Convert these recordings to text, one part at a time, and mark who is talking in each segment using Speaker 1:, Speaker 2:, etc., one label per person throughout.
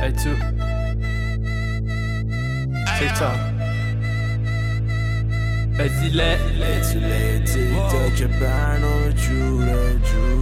Speaker 1: Hey tu TikTok بزیله
Speaker 2: TikTok که برنامه جوره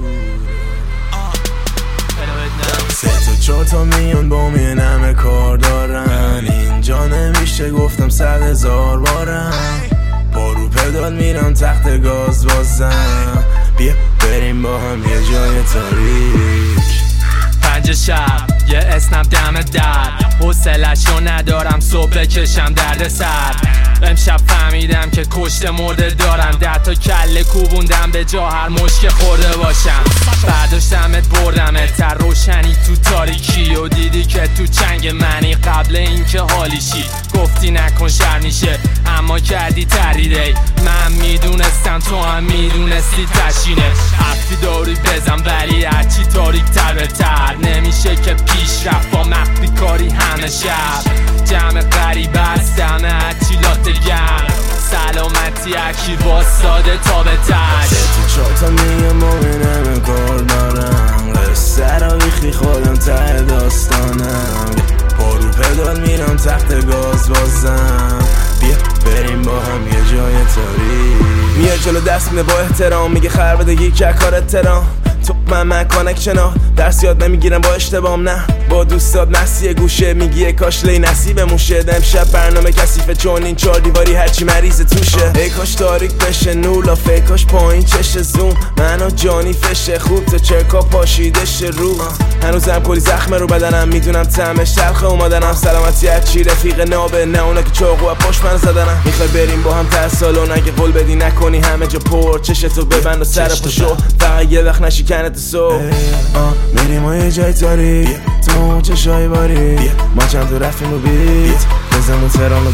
Speaker 2: سه تا چهار تا میان با من همه کار دارن اینجا نمیشه گفتم 100,000 بارم با رو پدال میرم تخت گاز بازم بیا بریم با هم یه جای تاریک
Speaker 1: 5 شب یه اسنپ دم در حوصله‌شو ندارم صبح بکشم درد سر امشب فهمیدم که کشته مرده دارم 10 تا کله کوبوندم به جا هر مشک خورده باشم برداشتمت بردمت تر روشنی تو تاریکی و دیدی که تو چنگ منی قبل اینکه حالی شی گفتی نکن شرمیشه اما کردی تریده من میدونستم تو هم میدونستی تشینه حرفی داری بزن ولی هرچی تاریک تر به تر نمیشه که پیش رفت با مخفی کاری همه شب جمع غریب است همه هرچی لاته گم سلامتی هرکی واساده تا به تر
Speaker 2: تو چاتا میگم با من همه کار دارم قصه را بیخی خودم ته داستانم با رو پدال میرم تخت گاز بازم بیا بریم با هم یه جای تاریک میاد جلو دست میده با احترام میگه خر بدگی که کار احترام تو من کانکشنا درس یاد نمیگیرم با اشتبام نه با دوستات نسیه گوشه میگی کاش لی نصیب موشه امشب برنامه کثیفه چون این 4 دیواری هرچی مریض توشه ای کاش تاریک بشه نولا فیکاش پایین چش زوم منو جانی فشه خوب تو چرکا پاشیدش رو هنوزم کلی زخم رو بدنم میدونم طعمش تلخه اومدنم سلامتی هرچی رفیق نابه نه اونا که چاقو و پشت من زدنم میخوای بریم با هم ته سالون اگه قول بدی نکنی همه جا پر چشتو ببند و سر پشو فقط یه وقت نشی کنت سو میریم و یه جای تاریک تو چشای باری ما چند تو رفتیم و بیت بزن و تران و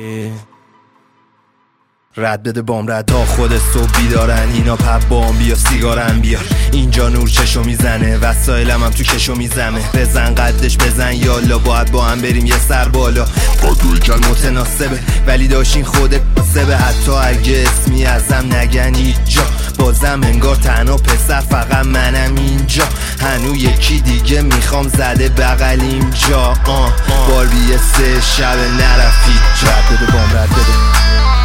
Speaker 3: رد بده بام رد تا خود صبح بیدارن اینا پب بام بیا سیگارم بیار اینجا نور چشو میزنه وسایلم هم تو کشو میزمه بزن قدش بزن یالا باید با هم بریم یه سر بالا با دوی کل متناسبه ولی داشین خودت بسبه حتی اگه اسمی ازم نگن اینجا بازم انگار تنها پسر فقط منم اینجا هنو یکی دیگه میخوام زده بغل اینجا باربیه 3 شب نرفید رد بده بام رد بده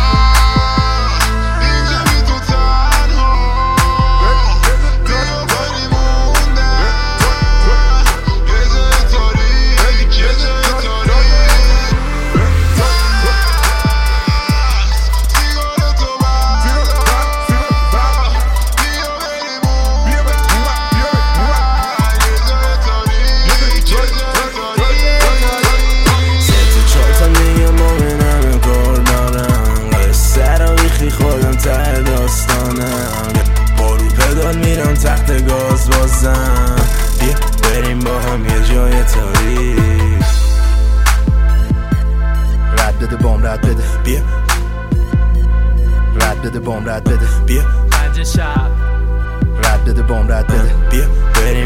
Speaker 2: میرم تخت گاز بازم بیا بریم با هم یه جای تاریک
Speaker 3: رد بده بام رد بده
Speaker 2: بیا
Speaker 3: رد بده بام رد بده
Speaker 2: بیا
Speaker 1: 5 شب
Speaker 3: رد بده بام رد بده
Speaker 2: بیا بریم